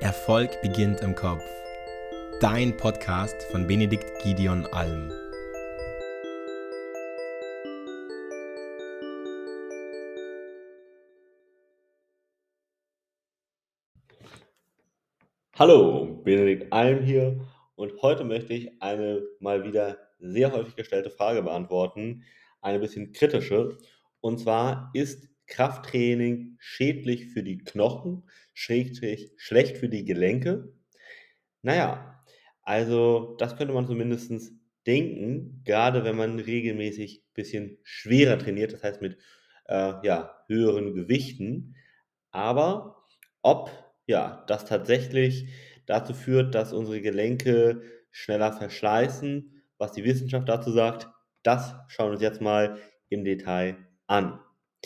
Erfolg beginnt im Kopf. Dein Podcast von Benedikt Gideon Alm. Hallo, Benedikt Alm hier und heute möchte ich eine mal wieder sehr häufig gestellte Frage beantworten, eine bisschen kritische. Und zwar, ist Krafttraining schädlich für die Knochen, schrägstrich schlecht für die Gelenke? Naja, also das könnte man zumindest denken, gerade wenn man regelmäßig ein bisschen schwerer trainiert, das heißt mit höheren Gewichten. Aber ob das tatsächlich dazu führt, dass unsere Gelenke schneller verschleißen, was die Wissenschaft dazu sagt, das schauen wir uns jetzt mal im Detail an.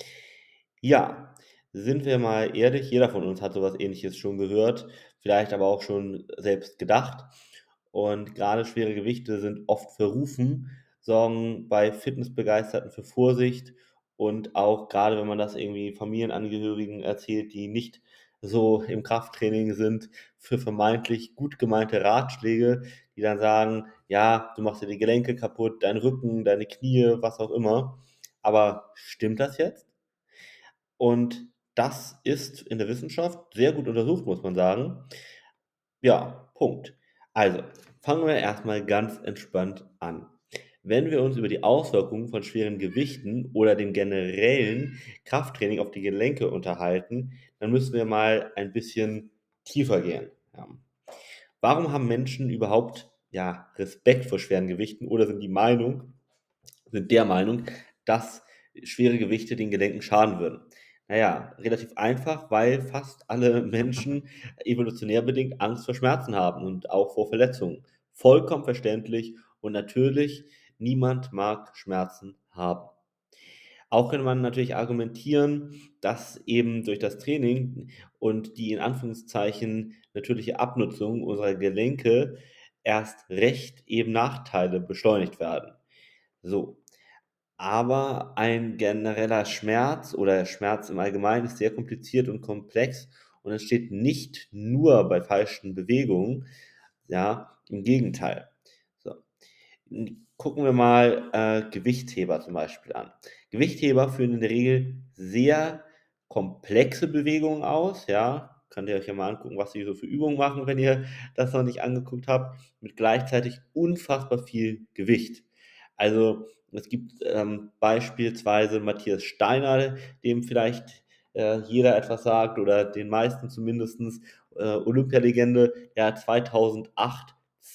Ja, sind wir mal ehrlich, jeder von uns hat sowas Ähnliches schon gehört, vielleicht aber auch schon selbst gedacht. Und gerade schwere Gewichte sind oft verrufen, sorgen bei Fitnessbegeisterten für Vorsicht und auch gerade wenn man das irgendwie Familienangehörigen erzählt, die nicht so im Krafttraining sind, für vermeintlich gut gemeinte Ratschläge, die dann sagen, ja, du machst dir die Gelenke kaputt, deinen Rücken, deine Knie, was auch immer. Aber stimmt das jetzt? Und das ist in der Wissenschaft sehr gut untersucht, muss man sagen. Ja, Punkt. Also, fangen wir erstmal ganz entspannt an. Wenn wir uns über die Auswirkungen von schweren Gewichten oder dem generellen Krafttraining auf die Gelenke unterhalten, dann müssen wir mal ein bisschen tiefer gehen. Ja. Warum haben Menschen überhaupt Respekt vor schweren Gewichten oder sind der Meinung, dass schwere Gewichte den Gelenken schaden würden? Naja, relativ einfach, weil fast alle Menschen evolutionär bedingt Angst vor Schmerzen haben und auch vor Verletzungen. Vollkommen verständlich und natürlich, niemand mag Schmerzen haben. Auch könnte man natürlich argumentieren, dass eben durch das Training und die in Anführungszeichen natürliche Abnutzung unserer Gelenke erst recht eben Nachteile beschleunigt werden. So, aber ein genereller Schmerz oder Schmerz im Allgemeinen ist sehr kompliziert und komplex und entsteht nicht nur bei falschen Bewegungen, im Gegenteil. So, gucken wir mal Gewichtheber zum Beispiel an. Gewichtheber führen in der Regel sehr komplexe Bewegungen aus, ja. Könnt ihr euch ja mal angucken, was sie so für Übungen machen, wenn ihr das noch nicht angeguckt habt, mit gleichzeitig unfassbar viel Gewicht. Also es gibt beispielsweise Matthias Steiner, dem vielleicht jeder etwas sagt oder den meisten zumindestens, Olympialegende, der hat 2008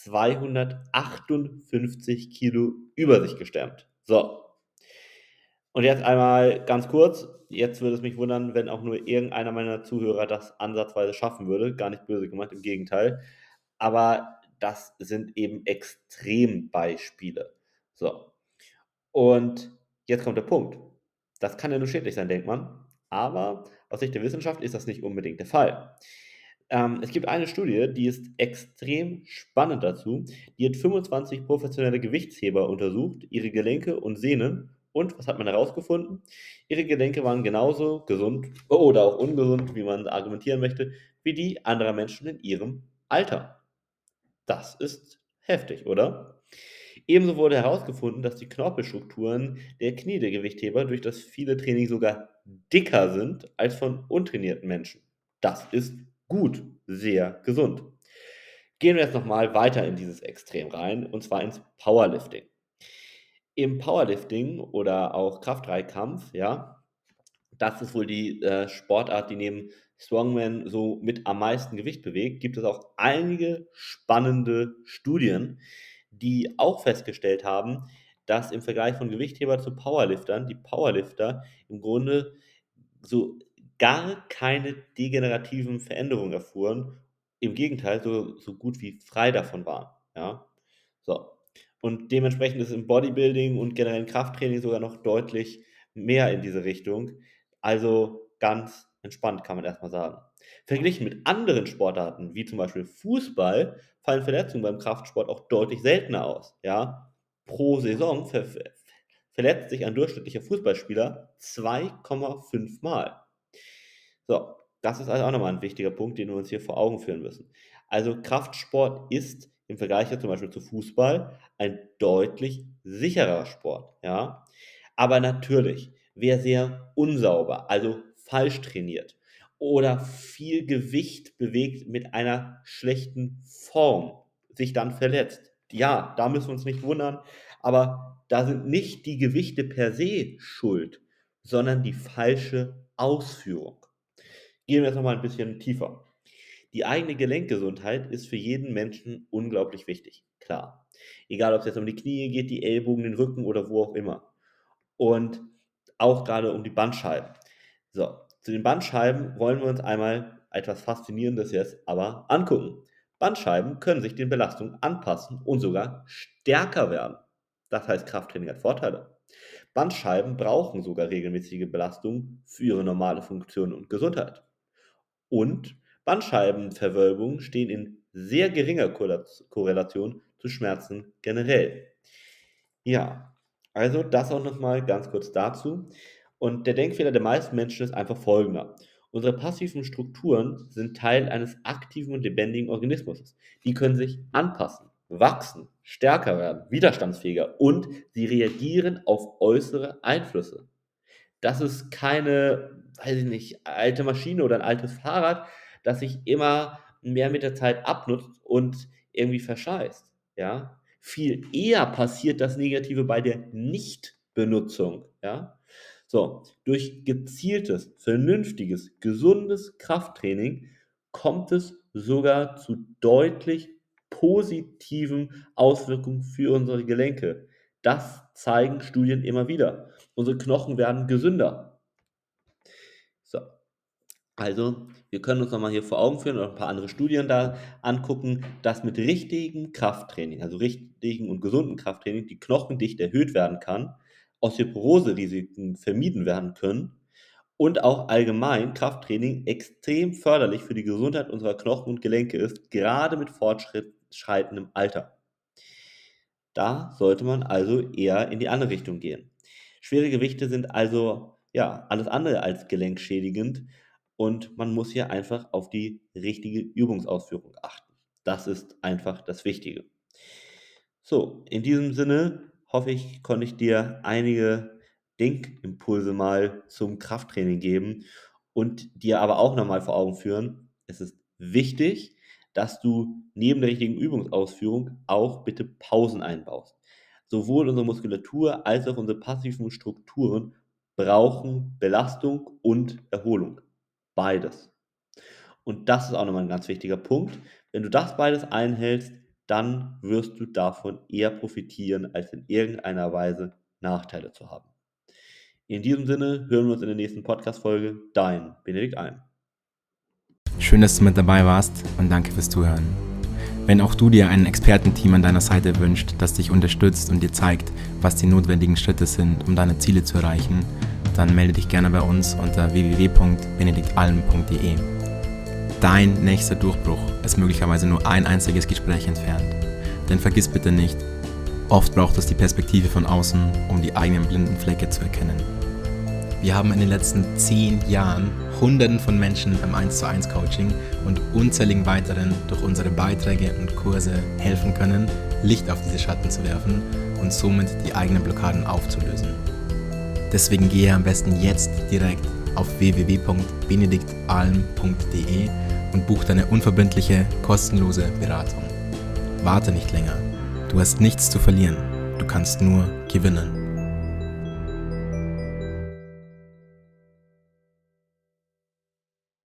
258 Kilo über sich gestemmt. So, und jetzt einmal ganz kurz, jetzt würde es mich wundern, wenn auch nur irgendeiner meiner Zuhörer das ansatzweise schaffen würde, gar nicht böse gemeint, im Gegenteil. Aber das sind eben Extrembeispiele. So, und jetzt kommt der Punkt. Das kann ja nur schädlich sein, denkt man. Aber aus Sicht der Wissenschaft ist das nicht unbedingt der Fall. Es gibt eine Studie, die ist extrem spannend dazu. Die hat 25 professionelle Gewichtsheber untersucht, ihre Gelenke und Sehnen. Und was hat man herausgefunden? Ihre Gelenke waren genauso gesund oder auch ungesund, wie man argumentieren möchte, wie die anderer Menschen in ihrem Alter. Das ist heftig, oder? Ebenso wurde herausgefunden, dass die Knorpelstrukturen der Knie der Gewichtheber durch das viele Training sogar dicker sind als von untrainierten Menschen. Das ist gut, sehr gesund. Gehen wir jetzt nochmal weiter in dieses Extrem rein, und zwar ins Powerlifting. Im Powerlifting oder auch Kraftdreikampf, das ist wohl die Sportart, die neben Strongman so mit am meisten Gewicht bewegt, gibt es auch einige spannende Studien, die auch festgestellt haben, dass im Vergleich von Gewichtheber zu Powerliftern die Powerlifter im Grunde so gar keine degenerativen Veränderungen erfuhren, im Gegenteil, so gut wie frei davon waren. Ja? So. Und dementsprechend ist im Bodybuilding und generell Krafttraining sogar noch deutlich mehr in diese Richtung. Also ganz entspannt, kann man erstmal sagen. Verglichen mit anderen Sportarten, wie zum Beispiel Fußball, fallen Verletzungen beim Kraftsport auch deutlich seltener aus. Ja? Pro Saison verletzt sich ein durchschnittlicher Fußballspieler 2,5 Mal. So, Das ist also auch nochmal ein wichtiger Punkt, den wir uns hier vor Augen führen müssen. Also Kraftsport ist im Vergleich zum Beispiel zu Fußball ein deutlich sicherer Sport. Ja? Aber natürlich, wer sehr unsauber, also falsch trainiert oder viel Gewicht bewegt mit einer schlechten Form, sich dann verletzt. Ja, da müssen wir uns nicht wundern, aber da sind nicht die Gewichte per se schuld, sondern die falsche Ausführung. Gehen wir jetzt nochmal ein bisschen tiefer. Die eigene Gelenkgesundheit ist für jeden Menschen unglaublich wichtig, klar. Egal, ob es jetzt um die Knie geht, die Ellbogen, den Rücken oder wo auch immer. Und auch gerade um die Bandscheiben. So, zu den Bandscheiben wollen wir uns einmal etwas Faszinierendes jetzt aber angucken. Bandscheiben können sich den Belastungen anpassen und sogar stärker werden. Das heißt, Krafttraining hat Vorteile. Bandscheiben brauchen sogar regelmäßige Belastung für ihre normale Funktion und Gesundheit. Und Bandscheibenverwölbungen stehen in sehr geringer Korrelation zu Schmerzen generell. Ja, also das auch nochmal ganz kurz dazu. Und der Denkfehler der meisten Menschen ist einfach folgender. Unsere passiven Strukturen sind Teil eines aktiven und lebendigen Organismus. Die können sich anpassen, wachsen, stärker werden, widerstandsfähiger und sie reagieren auf äußere Einflüsse. Das ist keine, weiß ich nicht, alte Maschine oder ein altes Fahrrad, das sich immer mehr mit der Zeit abnutzt und irgendwie verscheißt. Ja? Viel eher passiert das Negative bei der Nichtbenutzung. Ja? So, durch gezieltes, vernünftiges, gesundes Krafttraining kommt es sogar zu deutlich positiven Auswirkungen für unsere Gelenke. Das zeigen Studien immer wieder. Unsere Knochen werden gesünder. So, also wir können uns nochmal hier vor Augen führen und ein paar andere Studien da angucken, dass mit richtigem Krafttraining, also richtigen und gesunden Krafttraining, die Knochendichte erhöht werden kann, Osteoporose-Risiken vermieden werden können und auch allgemein Krafttraining extrem förderlich für die Gesundheit unserer Knochen und Gelenke ist, gerade mit fortschreitendem Alter. Da sollte man also eher in die andere Richtung gehen. Schwere Gewichte sind also ja alles andere als gelenkschädigend und man muss hier einfach auf die richtige Übungsausführung achten. Das ist einfach das Wichtige. So, in diesem Sinne hoffe ich, konnte ich dir einige Denkimpulse mal zum Krafttraining geben und dir aber auch nochmal vor Augen führen, es ist wichtig, dass du neben der richtigen Übungsausführung auch bitte Pausen einbaust. Sowohl unsere Muskulatur als auch unsere passiven Strukturen brauchen Belastung und Erholung. Beides. Und das ist auch nochmal ein ganz wichtiger Punkt. Wenn du das beides einhältst, dann wirst du davon eher profitieren, als in irgendeiner Weise Nachteile zu haben. In diesem Sinne hören wir uns in der nächsten Podcast-Folge. Dein Benedikt Alm. Schön, dass du mit dabei warst und danke fürs Zuhören. Wenn auch du dir ein Expertenteam an deiner Seite wünschst, das dich unterstützt und dir zeigt, was die notwendigen Schritte sind, um deine Ziele zu erreichen, dann melde dich gerne bei uns unter www.benediktalm.de. Dein nächster Durchbruch ist möglicherweise nur ein einziges Gespräch entfernt. Denn vergiss bitte nicht, oft braucht es die Perspektive von außen, um die eigenen blinden Flecke zu erkennen. Wir haben in den letzten 10 Jahren Hunderten von Menschen beim 1:1 Coaching und unzähligen weiteren durch unsere Beiträge und Kurse helfen können, Licht auf diese Schatten zu werfen und somit die eigenen Blockaden aufzulösen. Deswegen gehe am besten jetzt direkt auf www.benediktalm.de und buch deine unverbindliche, kostenlose Beratung. Warte nicht länger. Du hast nichts zu verlieren. Du kannst nur gewinnen.